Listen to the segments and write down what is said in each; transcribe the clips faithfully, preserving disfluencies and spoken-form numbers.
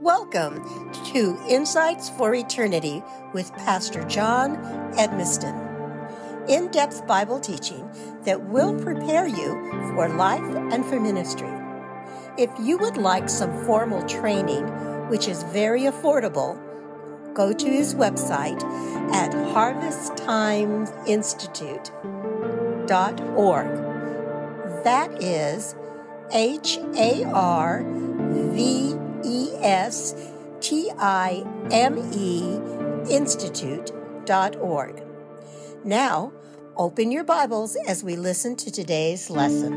Welcome to Insights for Eternity with Pastor John Edmiston. In-depth Bible teaching that will prepare you for life and for ministry. If you would like some formal training, which is very affordable, go to his website at harvest time institute dot org. That is H A R V E S T I M E institute dot org. Now, open your Bibles as we listen to today's lesson.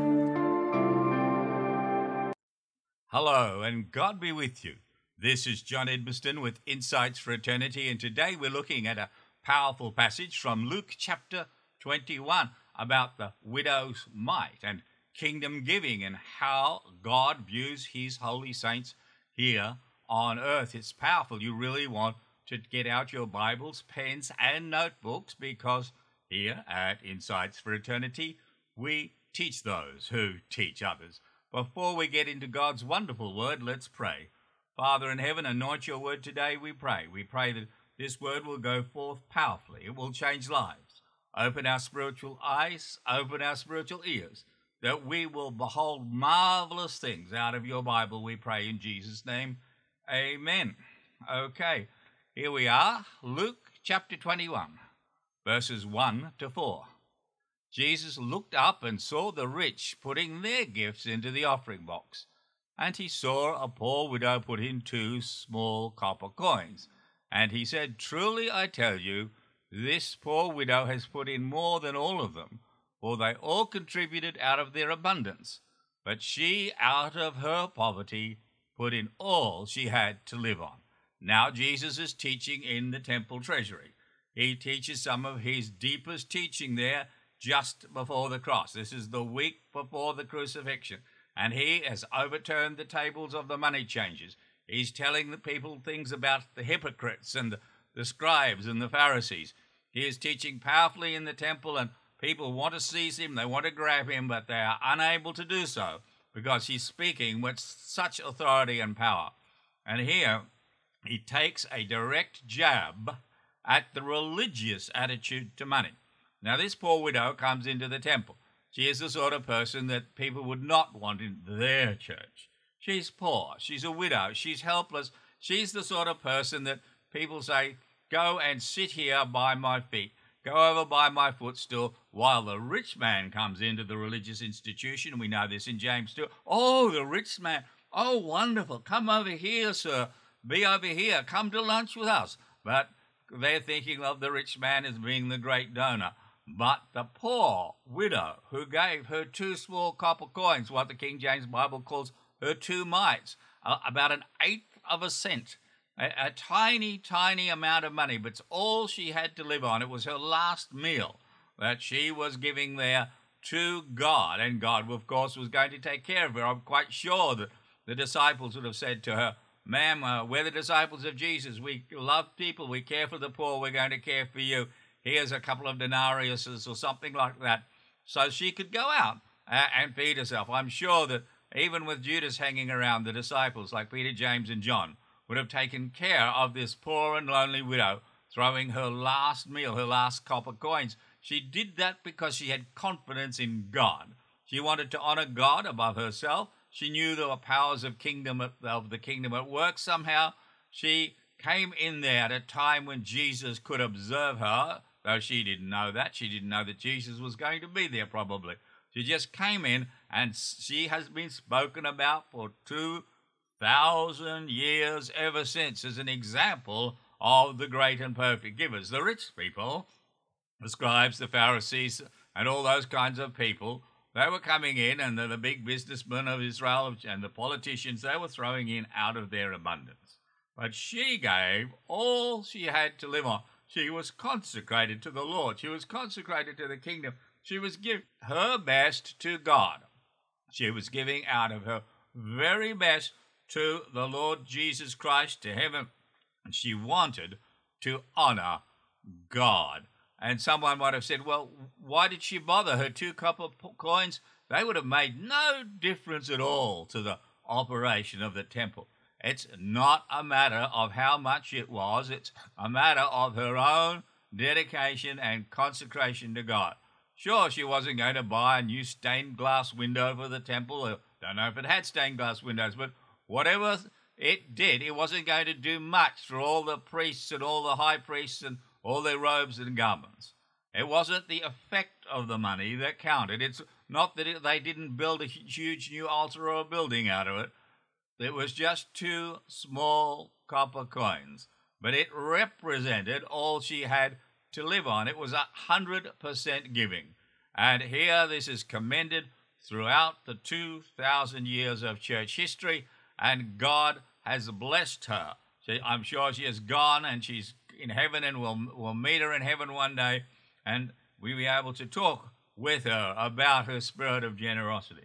Hello, and God be with you. This is John Edmiston with Insights for Eternity, and today we're looking at a powerful passage from Luke chapter twenty-one about the widow's mite and kingdom giving and how God views his holy saints here on earth. It's powerful. You really want to get out your Bibles, pens, and notebooks, because here at Insights for Eternity, we teach those who teach others. Before we get into God's wonderful word, let's pray. Father in heaven, anoint your word today, we pray. We pray that this word will go forth powerfully. It will change lives. Open our spiritual eyes, open our spiritual ears, that we will behold marvelous things out of your Bible, we pray in Jesus' name. Amen. Okay, here we are, Luke chapter twenty-one, verses one to four. Jesus looked up and saw the rich putting their gifts into the offering box, and he saw a poor widow put in two small copper coins. And he said, "Truly I tell you, this poor widow has put in more than all of them, for they all contributed out of their abundance. But she, out of her poverty, put in all she had to live on." Now Jesus is teaching in the temple treasury. He teaches some of his deepest teaching there just before the cross. This is the week before the crucifixion, and he has overturned the tables of the money changers. He's telling the people things about the hypocrites and the, the scribes and the Pharisees. He is teaching powerfully in the temple, and people want to seize him, they want to grab him, but they are unable to do so because he's speaking with such authority and power. And here he takes a direct jab at the religious attitude to money. Now, this poor widow comes into the temple. She is the sort of person that people would not want in their church. She's poor, she's a widow, she's helpless. She's the sort of person that people say, "Go and sit here by my feet. Go over by my footstool," while the rich man comes into the religious institution. We know this in James two. "Oh, the rich man. Oh, wonderful. Come over here, sir. Be over here. Come to lunch with us." But they're thinking of the rich man as being the great donor. But the poor widow who gave her two small copper coins, what the King James Bible calls her two mites, uh, about an eighth of a cent, A, a tiny, tiny amount of money, but it's all she had to live on. It was her last meal that she was giving there to God, and God, of course, was going to take care of her. I'm quite sure that the disciples would have said to her, "Ma'am, uh, we're the disciples of Jesus. We love people. We care for the poor. We're going to care for you. Here's a couple of denariuses," or something like that, so she could go out uh, and feed herself. I'm sure that even with Judas hanging around, the disciples like Peter, James, and John would have taken care of this poor and lonely widow, throwing her last meal, her last copper coins. She did that because she had confidence in God. She wanted to honor God above herself. She knew there were powers of kingdom of the kingdom at work somehow. She came in there at a time when Jesus could observe her, though she didn't know that. She didn't know that Jesus was going to be there probably. She just came in, and she has been spoken about for two thousand years ever since as an example of the great and perfect givers. The rich people, the scribes, the Pharisees, and all those kinds of people, they were coming in, and the, the big businessmen of Israel and the politicians, they were throwing in out of their abundance. But she gave all she had to live on. She was consecrated to the Lord. She was consecrated to the kingdom. She was giving her best to God. She was giving out of her very best to the Lord Jesus Christ, to heaven. And she wanted to honor God. And someone might have said, "Well, why did she bother? Her two copper coins, they would have made no difference at all to the operation of the temple." It's not a matter of how much it was. It's a matter of her own dedication and consecration to God. Sure, she wasn't going to buy a new stained glass window for the temple. I don't know if it had stained glass windows, but whatever it did, it wasn't going to do much for all the priests and all the high priests and all their robes and garments. It wasn't the effect of the money that counted. It's not that it, they didn't build a huge new altar or a building out of it. It was just two small copper coins, but it represented all she had to live on. It was a hundred percent giving. And here this is commended throughout the two thousand years of church history, and God has blessed her. She, I'm sure she has gone and she's in heaven, and we'll, we'll meet her in heaven one day, and we'll be able to talk with her about her spirit of generosity.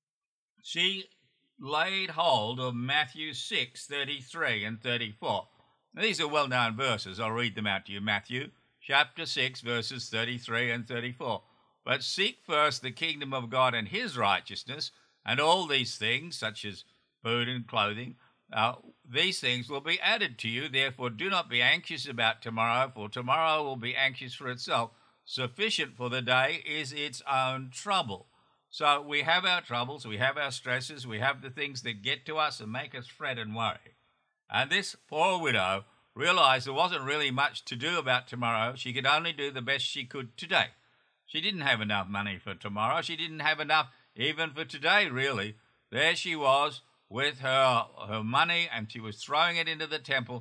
She laid hold of Matthew six, thirty-three and thirty-four. Now, these are well-known verses. I'll read them out to you. Matthew chapter six, verses thirty-three and thirty-four. But seek first the kingdom of God and his righteousness, and all these things, such as food and clothing, uh, these things will be added to you. Therefore do not be anxious about tomorrow, for tomorrow will be anxious for itself. Sufficient for the day is its own trouble. So we have our troubles, we have our stresses, we have the things that get to us and make us fret and worry. And this poor widow realized there wasn't really much to do about tomorrow. She could only do the best she could today. She didn't have enough money for tomorrow. She didn't have enough even for today, really. There she was with her, her money, and she was throwing it into the temple,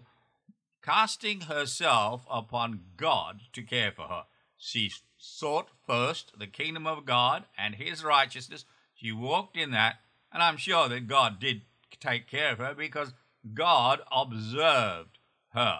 casting herself upon God to care for her. She sought first the kingdom of God and his righteousness. She walked in that, and I'm sure that God did take care of her because God observed her.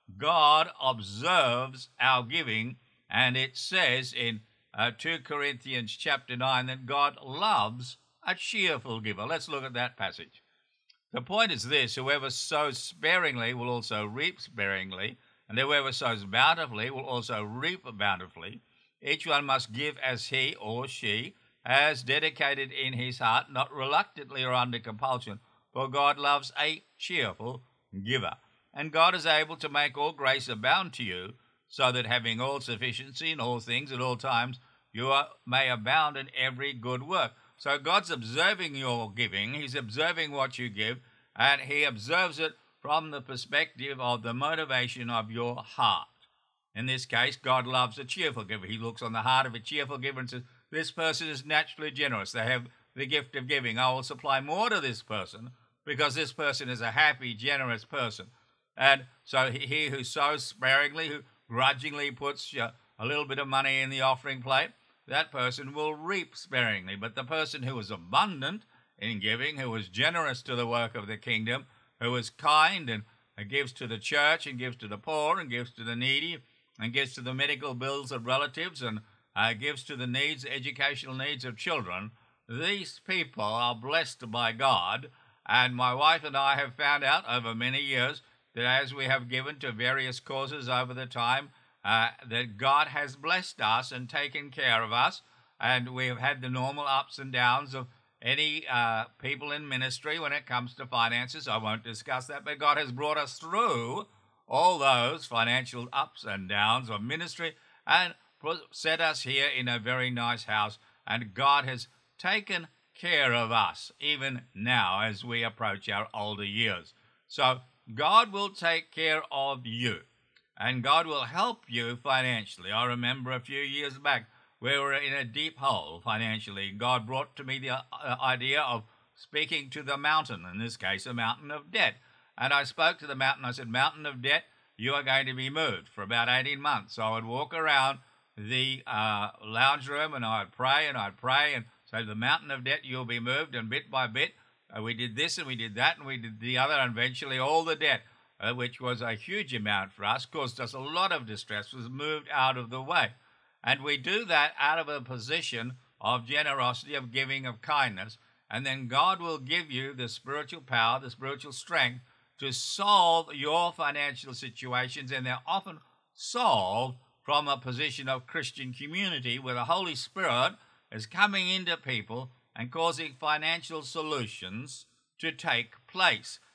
God observes our giving, and it says in uh, two Corinthians chapter nine that God loves a cheerful giver. Let's look at that passage. The point is this: whoever sows sparingly will also reap sparingly, and whoever sows bountifully will also reap bountifully. Each one must give as he or she has dedicated in his heart, not reluctantly or under compulsion, for God loves a cheerful giver. And God is able to make all grace abound to you, so that having all sufficiency in all things at all times, you are, may abound in every good work. So God's observing your giving, he's observing what you give, and he observes it from the perspective of the motivation of your heart. In this case, God loves a cheerful giver. He looks on the heart of a cheerful giver and says, this person is naturally generous. They have the gift of giving. I will supply more to this person because this person is a happy, generous person. And so he who sows sparingly, who grudgingly puts uh, a little bit of money in the offering plate, that person will reap sparingly. But the person who is abundant in giving, who is generous to the work of the kingdom, who is kind and gives to the church and gives to the poor and gives to the needy and gives to the medical bills of relatives and uh, gives to the needs, educational needs of children, these people are blessed by God. And my wife and I have found out over many years that as we have given to various causes over the time, uh, that God has blessed us and taken care of us, and we have had the normal ups and downs of any uh, people in ministry when it comes to finances. I won't discuss that, but God has brought us through all those financial ups and downs of ministry and set us here in a very nice house, and God has taken care of us even now as we approach our older years. So God will take care of you, and God will help you financially. I remember a few years back we were in a deep hole financially. God brought to me the idea of speaking to the mountain, in this case a mountain of debt. And I spoke to the mountain. I said, mountain of debt, you are going to be moved for about eighteen months. So I would walk around the uh, lounge room and I'd pray and I'd pray and say, the mountain of debt, you'll be moved. And bit by bit, uh, we did this and we did that and we did the other. And eventually all the debt, uh, which was a huge amount for us, caused us a lot of distress, was moved out of the way. And we do that out of a position of generosity, of giving, of kindness. And then God will give you the spiritual power, the spiritual strength to solve your financial situations. And they're often solved from a position of Christian community where the Holy Spirit is coming into people and causing financial solutions to take place.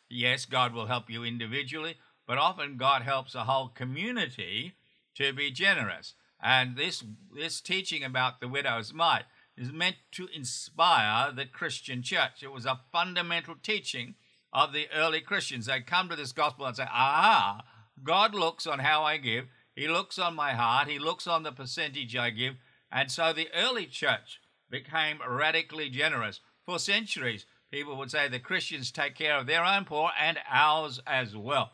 Yes, God will help you individually, but often God helps a whole community to be generous. And this this teaching about the widow's mite is meant to inspire the Christian church. It was a fundamental teaching of the early Christians. They come to this gospel and say, aha, God looks on how I give. He looks on my heart. He looks on the percentage I give. And so the early church became radically generous. For centuries, people would say the Christians take care of their own poor and ours as well.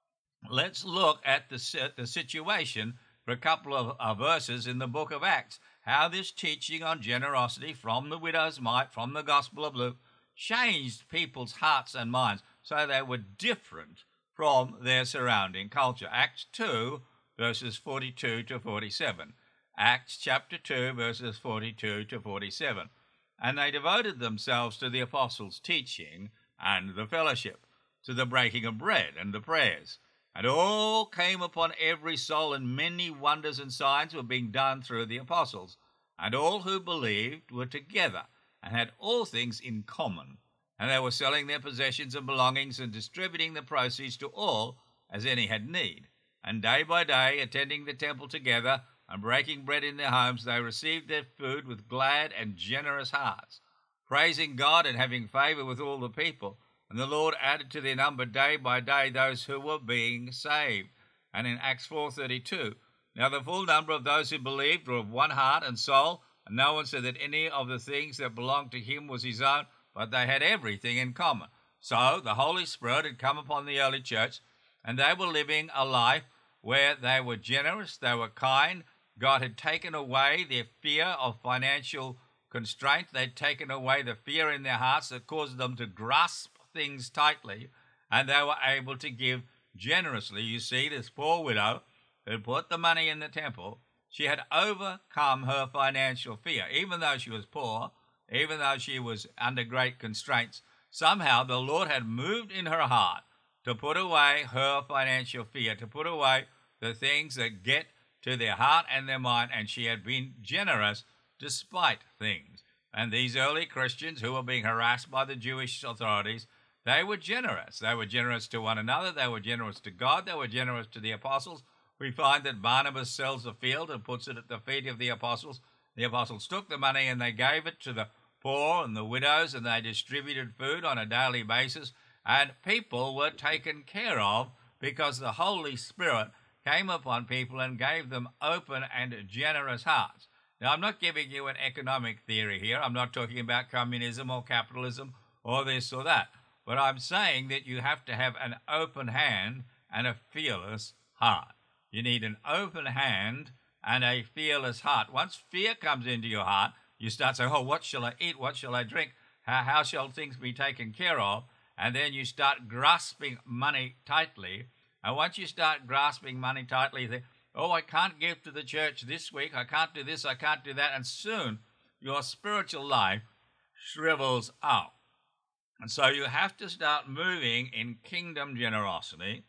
Let's look at the, the situation for a couple of, of verses in the book of Acts, how this teaching on generosity from the widow's mite, from the Gospel of Luke, changed people's hearts and minds so they were different from their surrounding culture. Acts two, verses forty-two to forty-seven. Acts chapter two, verses forty-two to forty-seven. And they devoted themselves to the apostles' teaching and the fellowship, to the breaking of bread and the prayers. And all came upon every soul, and many wonders and signs were being done through the apostles. And all who believed were together, and had all things in common. And they were selling their possessions and belongings, and distributing the proceeds to all as any had need. And day by day, attending the temple together, and breaking bread in their homes, they received their food with glad and generous hearts, praising God and having favour with all the people. And the Lord added to their number day by day those who were being saved. And in Acts four thirty-two, now the full number of those who believed were of one heart and soul, and no one said that any of the things that belonged to him was his own, but they had everything in common. So the Holy Spirit had come upon the early church, and they were living a life where they were generous, they were kind. God had taken away their fear of financial constraint. They'd taken away the fear in their hearts that caused them to grasp things tightly, and they were able to give generously. You see, this poor widow who put the money in the temple, she had overcome her financial fear. Even though she was poor, even though she was under great constraints, somehow the Lord had moved in her heart to put away her financial fear, to put away the things that get to their heart and their mind, and she had been generous despite things. And these early Christians who were being harassed by the Jewish authorities, they were generous. They were generous to one another. They were generous to God. They were generous to the apostles. We find that Barnabas sells a field and puts it at the feet of the apostles. The apostles took the money and they gave it to the poor and the widows, and they distributed food on a daily basis. And people were taken care of because the Holy Spirit came upon people and gave them open and generous hearts. Now, I'm not giving you an economic theory here. I'm not talking about communism or capitalism or this or that. But I'm saying that you have to have an open hand and a fearless heart. You need an open hand and a fearless heart. Once fear comes into your heart, you start saying, oh, what shall I eat? What shall I drink? How, how shall things be taken care of? And then you start grasping money tightly. And once you start grasping money tightly, you think, oh, I can't give to the church this week. I can't do this. I can't do that. And soon your spiritual life shrivels up. And so you have to start moving in kingdom generosity,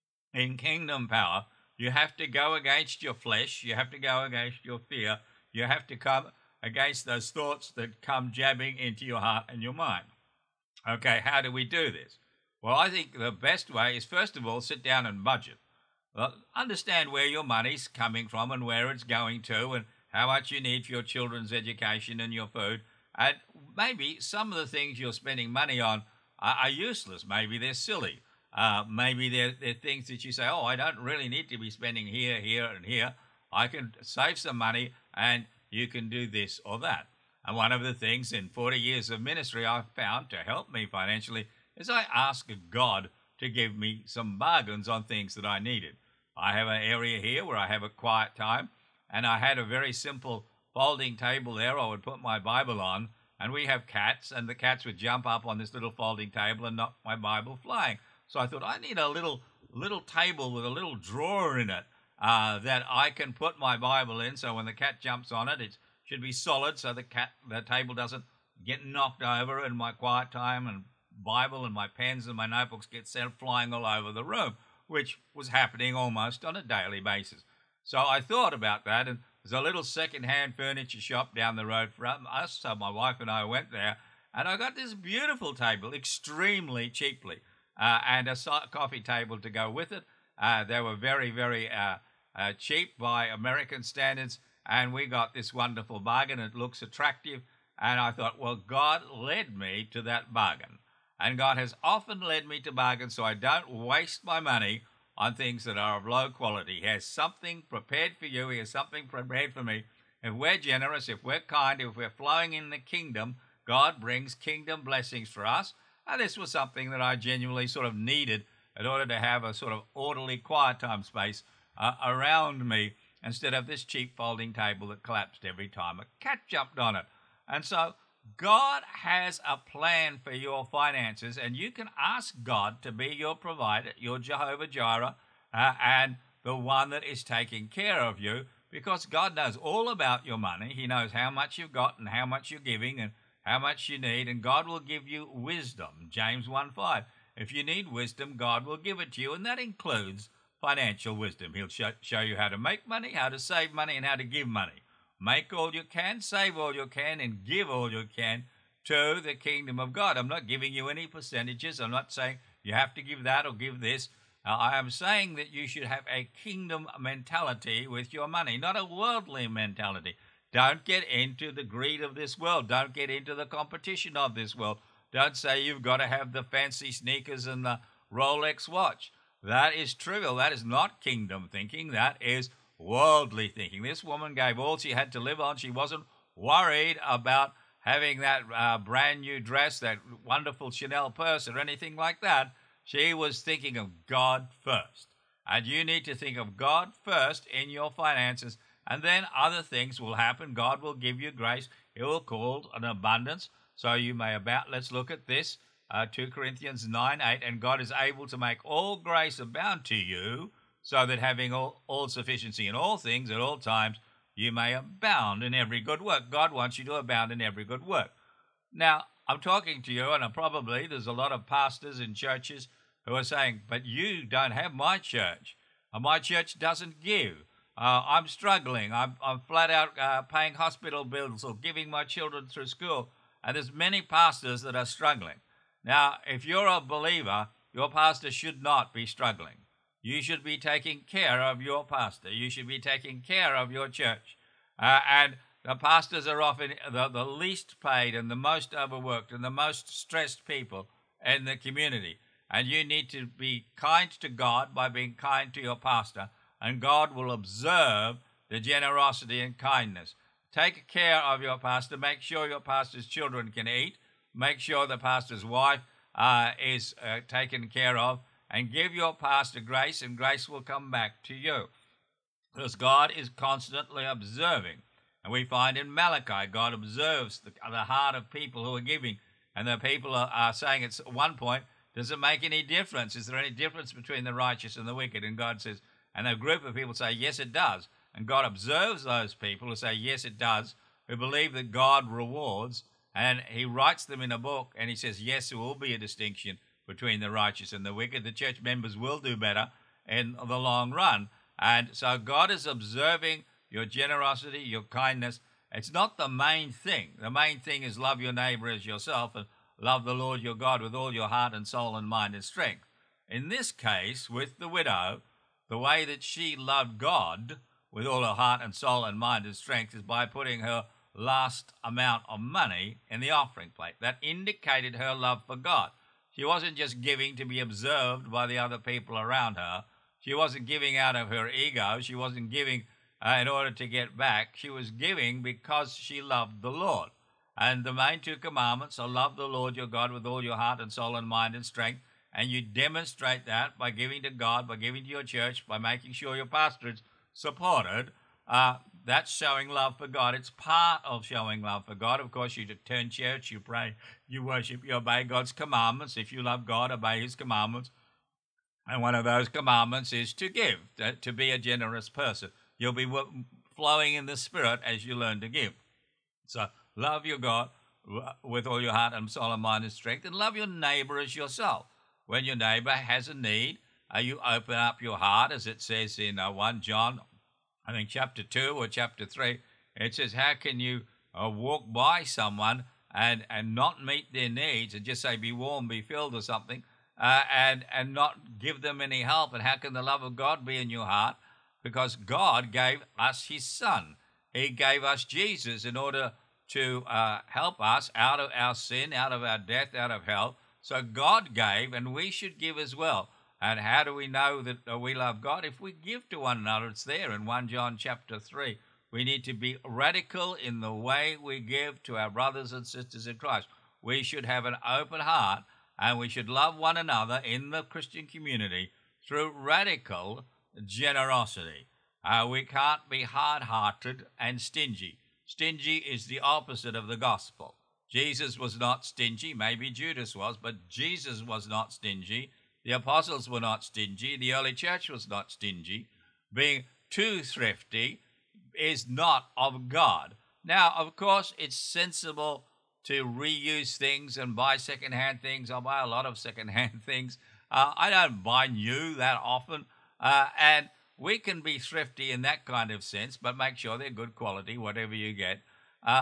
in kingdom power. You have to go against your flesh. You have to go against your fear. You have to come against those thoughts that come jabbing into your heart and your mind. Okay, how do we do this? Well, I think the best way is, first of all, sit down and budget. Well, understand where your money's coming from and where it's going to, and how much you need for your children's education and your food. And maybe some of the things you're spending money on are, are useless. Maybe they're silly. Uh, maybe they're, they're things that you say, oh, I don't really need to be spending here, here, and here. I can save some money and you can do this or that. And one of the things in forty years of ministry I've found to help me financially is I ask God to give me some bargains on things that I needed. I have an area here where I have a quiet time, and I had a very simple folding table there I would put my Bible on, and we have cats, and the cats would jump up on this little folding table and knock my Bible flying. So I thought, I need a little little table with a little drawer in it uh, that I can put my Bible in, so when the cat jumps on it, it should be solid so the cat the table doesn't get knocked over in my quiet time, and Bible and my pens and my notebooks get sent flying all over the room, which was happening almost on a daily basis. So I thought about that, and there's a little second-hand furniture shop down the road from us, so my wife and I went there, and I got this beautiful table extremely cheaply. uh, and a so- coffee table to go with it. Uh, they were very, very uh, uh, cheap by American standards, and we got this wonderful bargain. It looks attractive, and I thought, well, God led me to that bargain. And God has often led me to bargains so I don't waste my money on things that are of low quality. He has something prepared for you. He has something prepared for me. If we're generous, if we're kind, if we're flowing in the kingdom, God brings kingdom blessings for us. And this was something that I genuinely sort of needed in order to have a sort of orderly, quiet time space uh, around me instead of this cheap folding table that collapsed every time a cat jumped on it. And so God has a plan for your finances, and you can ask God to be your provider, your Jehovah Jireh, uh, and the one that is taking care of you, because God knows all about your money. He knows how much you've got and how much you're giving and how much you need, and God will give you wisdom. James one five. If you need wisdom, God will give it to you, and that includes financial wisdom. He'll show, show you how to make money, how to save money, and how to give money. Make all you can, save all you can, and give all you can to the kingdom of God. I'm not giving you any percentages. I'm not saying you have to give that or give this. Uh, I am saying that you should have a kingdom mentality with your money, not a worldly mentality. Don't get into the greed of this world. Don't get into the competition of this world. Don't say you've got to have the fancy sneakers and the Rolex watch. That is trivial. That is not kingdom thinking. That is worldly thinking. This woman gave all she had to live on. She wasn't worried about having that uh, brand new dress, that wonderful Chanel purse, or anything like that. She was thinking of God first. And you need to think of God first in your finances, and then other things will happen. God will give you grace. He will call an abundance, so you may abound. Let's look at this, uh, Second Corinthians nine eight, and God is able to make all grace abound to you, so that having all, all sufficiency in all things at all times, you may abound in every good work. God wants you to abound in every good work. Now, I'm talking to you, and probably there's a lot of pastors in churches who are saying, but you don't have my church. Uh, my church doesn't give. Uh, I'm struggling. I'm, I'm flat out uh, paying hospital bills or giving my children through school. And there's many pastors that are struggling. Now, if you're a believer, your pastor should not be struggling. You should be taking care of your pastor. You should be taking care of your church. Uh, and the pastors are often the, the least paid and the most overworked and the most stressed people in the community. And you need to be kind to God by being kind to your pastor, and God will observe the generosity and kindness. Take care of your pastor. Make sure your pastor's children can eat. Make sure the pastor's wife uh, is uh, taken care of. And give your pastor grace, and grace will come back to you. Because God is constantly observing. And we find in Malachi, God observes the, the heart of people who are giving. And the people are, are saying at one point, does it make any difference? Is there any difference between the righteous and the wicked? And God says, and a group of people say, yes, it does. And God observes those people who say, yes, it does, who believe that God rewards. And he writes them in a book, and he says, yes, there will be a distinction between the righteous and the wicked. The church members will do better in the long run. And so God is observing your generosity, your kindness. It's not the main thing. The main thing is love your neighbor as yourself and love the Lord your God with all your heart and soul and mind and strength. In this case, with the widow, the way that she loved God with all her heart and soul and mind and strength is by putting her last amount of money in the offering plate. That indicated her love for God. She wasn't just giving to be observed by the other people around her. She wasn't giving out of her ego. She wasn't giving uh, in order to get back. She was giving because she loved the Lord. And the main two commandments are love the Lord your God with all your heart and soul and mind and strength. And you demonstrate that by giving to God, by giving to your church, by making sure your pastor is supported. Uh, that's showing love for God. It's part of showing love for God. Of course, you attend church, you pray, you worship, you obey God's commandments. If you love God, obey his commandments. And one of those commandments is to give, to, to be a generous person. You'll be w- flowing in the Spirit as you learn to give. So love your God with all your heart and soul and mind and strength, and love your neighbor as yourself. When your neighbor has a need, uh, you open up your heart, as it says in uh, First John, I think chapter two or chapter three. It says, how can you uh, walk by someone and, and not meet their needs and just say, be warm, be filled or something, uh, and, and not give them any help. And how can the love of God be in your heart? Because God gave us his Son. He gave us Jesus in order to uh, help us out of our sin, out of our death, out of hell. So God gave, and we should give as well. And how do we know that uh, we love God? If we give to one another, it's there in First John chapter three. We need to be radical in the way we give to our brothers and sisters in Christ. We should have an open heart, and we should love one another in the Christian community through radical generosity. Uh, we can't be hard-hearted and stingy. Stingy is the opposite of the gospel. Jesus was not stingy. Maybe Judas was, but Jesus was not stingy. The apostles were not stingy. The early church was not stingy. Being too thrifty is not of God. Now, of course, it's sensible to reuse things and buy second-hand things. I buy a lot of second-hand things. Uh, I don't buy new that often. Uh, and we can be thrifty in that kind of sense, but make sure they're good quality, whatever you get. Uh,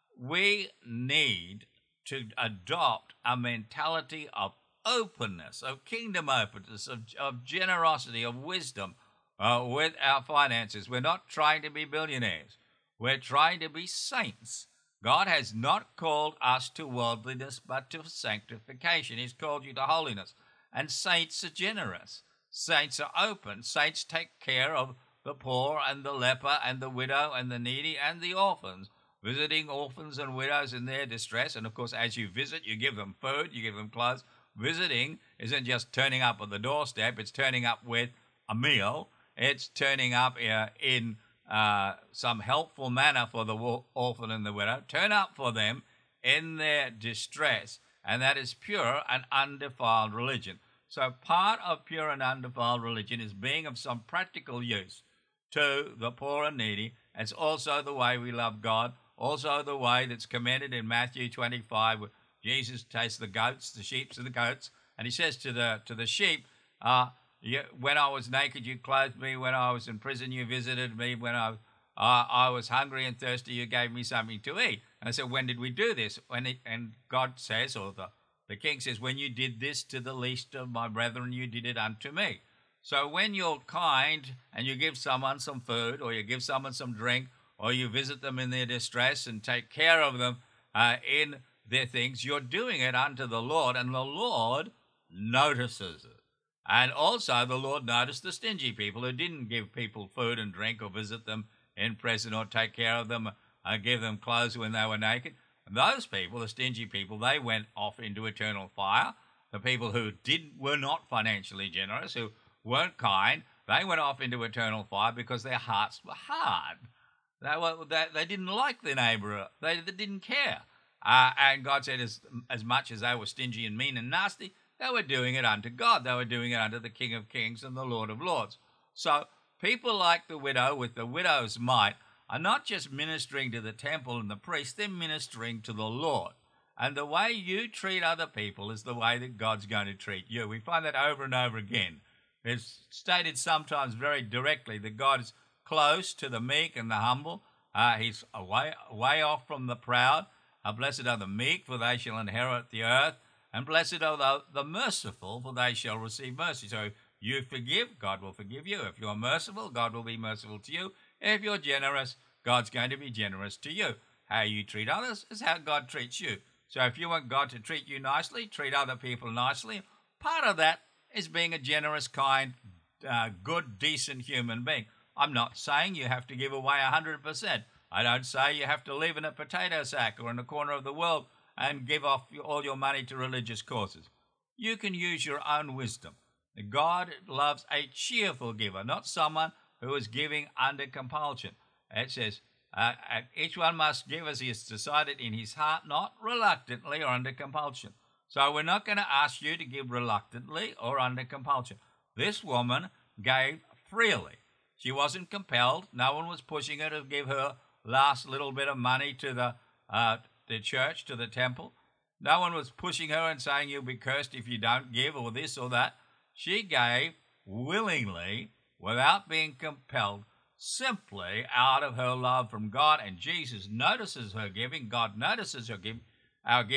we need to adopt a mentality of openness, of kingdom openness, of, of generosity, of wisdom uh, with our finances. We're not trying to be billionaires. We're trying to be saints. God has not called us to worldliness, but to sanctification. He's called you to holiness. And saints are generous. Saints are open. Saints take care of the poor and the leper and the widow and the needy and the orphans, visiting orphans and widows in their distress. And, of course, as you visit, you give them food, you give them clothes. Visiting isn't just turning up at the doorstep. It's turning up with a meal. It's turning up uh, in uh, some helpful manner for the orphan and the widow. Turn up for them in their distress. And that is pure and undefiled religion. So part of pure and undefiled religion is being of some practical use to the poor and needy. It's also the way we love God, also the way that's commended in Matthew twenty-five, where Jesus takes the goats, the sheep and the goats, and he says to the to the sheep, uh, you, when I was naked, you clothed me. When I was in prison, you visited me. When I, uh, I was hungry and thirsty, you gave me something to eat. And I said, when did we do this? When it, and God says, or the The king says, when you did this to the least of my brethren, you did it unto me. So when you're kind and you give someone some food, or you give someone some drink, or you visit them in their distress and take care of them uh, in their things, you're doing it unto the Lord, and the Lord notices it. And also the Lord noticed the stingy people who didn't give people food and drink, or visit them in prison, or take care of them, or give them clothes when they were naked. Those people, the stingy people, they went off into eternal fire. The people who did were not financially generous, who weren't kind, they went off into eternal fire because their hearts were hard. They were they, they didn't like their neighbour. They, they didn't care. Uh, and God said, as as much as they were stingy and mean and nasty, they were doing it unto God. They were doing it unto the King of Kings and the Lord of Lords. So people like the widow with the widow's mite are not just ministering to the temple and the priest, they're ministering to the Lord. And the way you treat other people is the way that God's going to treat you. We find that over and over again. It's stated sometimes very directly that God is close to the meek and the humble. Uh, he's away, away off from the proud. Uh, blessed are the meek, for they shall inherit the earth. And blessed are the, the merciful, for they shall receive mercy. So you forgive, God will forgive you. If you're merciful, God will be merciful to you. If you're generous, God's going to be generous to you. How you treat others is how God treats you. So if you want God to treat you nicely, treat other people nicely. Part of that is being a generous, kind, uh, good, decent human being. I'm not saying you have to give away one hundred percent. I don't say you have to live in a potato sack or in a corner of the world and give off all your money to religious causes. You can use your own wisdom. God loves a cheerful giver, not someone who is giving under compulsion. It says, uh, each one must give as he has decided in his heart, not reluctantly or under compulsion. So we're not going to ask you to give reluctantly or under compulsion. This woman gave freely. She wasn't compelled. No one was pushing her to give her last little bit of money to the, uh, the church, to the temple. No one was pushing her and saying, you'll be cursed if you don't give, or this or that. She gave willingly, without being compelled, simply out of her love from God. And Jesus notices her giving. God notices her giving, our giving.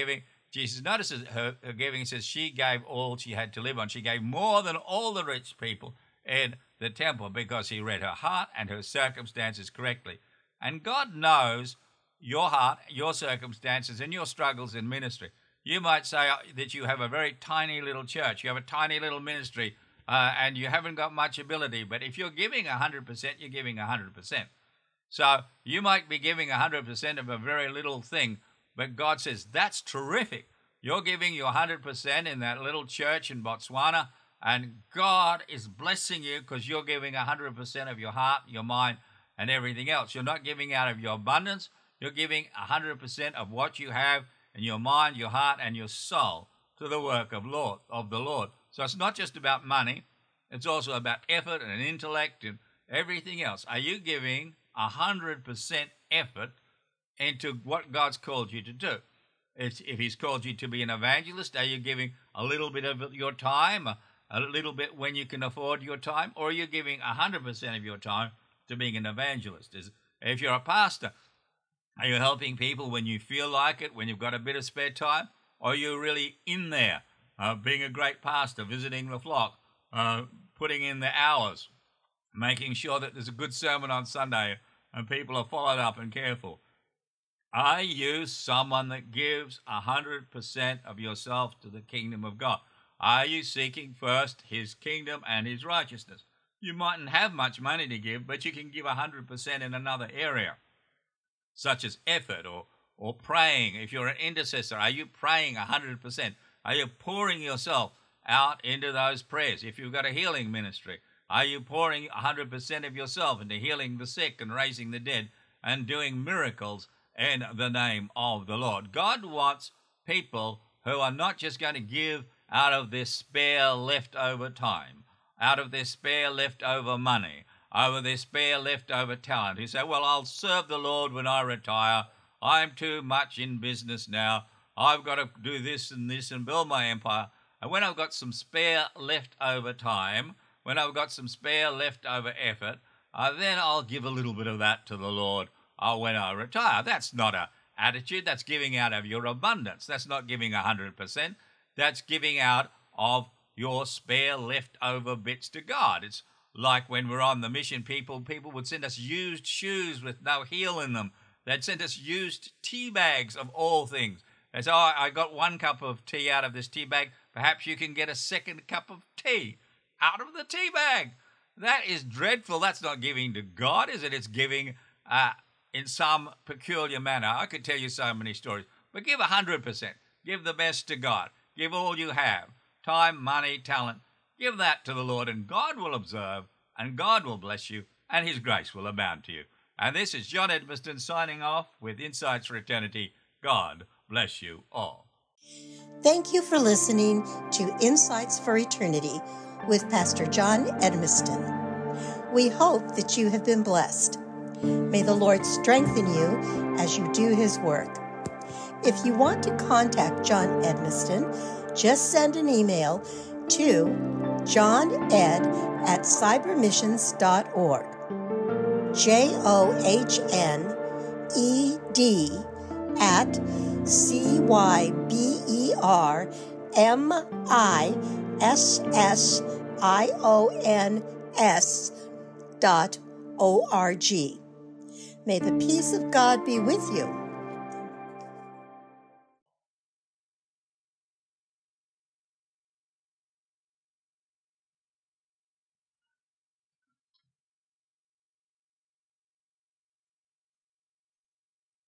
Jesus notices her, her giving. He says she gave all she had to live on. She gave more than all the rich people in the temple because he read her heart and her circumstances correctly. And God knows your heart, your circumstances, and your struggles in ministry. You might say that you have a very tiny little church. You have a tiny little ministry, uh, and you haven't got much ability. But if you're giving one hundred percent, you're giving one hundred percent. So you might be giving one hundred percent of a very little thing, but God says, that's terrific. You're giving your one hundred percent in that little church in Botswana, and God is blessing you because you're giving one hundred percent of your heart, your mind, and everything else. You're not giving out of your abundance. You're giving one hundred percent of what you have in your mind, your heart, and your soul to the work of Lord of the Lord. So it's not just about money. It's also about effort and intellect and everything else. Are you giving one hundred percent effort into what God's called you to do? It's, if he's called you to be an evangelist, are you giving a little bit of your time, a, a little bit when you can afford your time, or are you giving one hundred percent of your time to being an evangelist? Is, if you're a pastor, are you helping people when you feel like it, when you've got a bit of spare time? Or are you really in there, uh, being a great pastor, visiting the flock, uh, putting in the hours, making sure that there's a good sermon on Sunday and people are followed up and careful? Are you someone that gives one hundred percent of yourself to the kingdom of God? Are you seeking first his kingdom and his righteousness? You mightn't have much money to give, but you can give one hundred percent in another area, such as effort or, or praying. If you're an intercessor, are you praying one hundred percent? Are you pouring yourself out into those prayers? If you've got a healing ministry, are you pouring one hundred percent of yourself into healing the sick and raising the dead and doing miracles in the name of the Lord? God wants people who are not just going to give out of their spare leftover time, out of their spare leftover money, over their spare leftover talent. Who say, well, I'll serve the Lord when I retire. I'm too much in business now. I've got to do this and this and build my empire. And when I've got some spare leftover time, when I've got some spare leftover effort, uh, then I'll give a little bit of that to the Lord uh, when I retire. That's not an attitude. That's giving out of your abundance. That's not giving one hundred percent. That's giving out of your spare leftover bits to God. It's like when we're on the mission, people people would send us used shoes with no heel in them. They'd send us used tea bags of all things. They say, oh, I got one cup of tea out of this tea bag. Perhaps you can get a second cup of tea out of the tea bag. That is dreadful. That's not giving to God, is it? It's giving uh, in some peculiar manner. I could tell you so many stories. But give one hundred percent. Give the best to God. Give all you have. Time, money, talent. Give that to the Lord, and God will observe, and God will bless you, and his grace will abound to you. And this is John Edmiston signing off with Insights for Eternity. God bless you all. Thank you for listening to Insights for Eternity with Pastor John Edmiston. We hope that you have been blessed. May the Lord strengthen you as you do his work. If you want to contact John Edmiston, just send an email to johned at cybermissions dot org. J O H N E D at C Y B E R M I S S I O N S dot O R G. May the peace of God be with you.